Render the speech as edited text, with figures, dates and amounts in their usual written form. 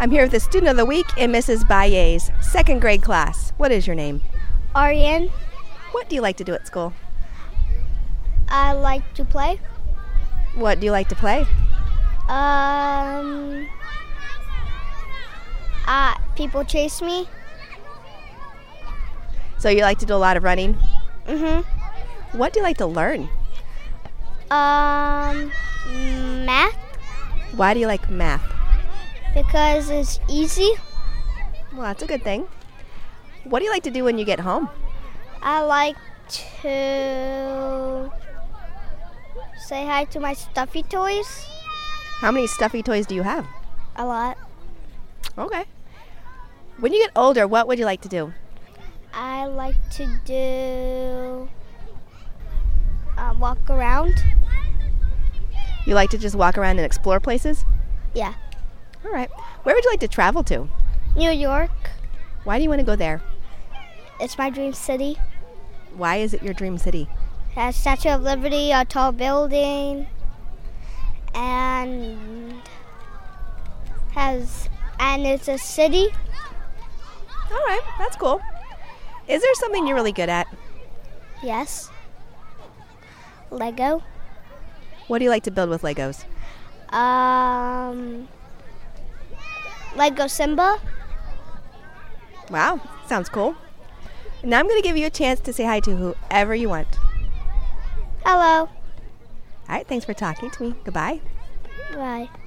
I'm here with the student of the week in Mrs. Baye's second grade class. What is your name? Ariane. What do you like to do at school? I like to play. What do you like to play? People chase me. So you like to do a lot of running? Mhm. What do you like to learn? Math, Why do you like math? because it's easy. Well, that's a good thing. What do you like to do when you get home? I like to say hi to my stuffy toys. How many stuffy toys do you have? A lot. Okay. When you get older, what would you like to do? I like to do walk around. You like to just walk around and explore places? Yeah. All right. Where would you like to travel to? New York. Why do you want to go there? It's my dream city. Why is it your dream city? It has Statue of Liberty, a tall building, and it's a city. All right, that's cool. Is there something you're really good at? Yes. Lego. What do you like to build with Legos? Lego Simba. Wow, sounds cool. Now I'm going to give you a chance to say hi to whoever you want. Hello. All right, thanks for talking to me. Goodbye. Bye.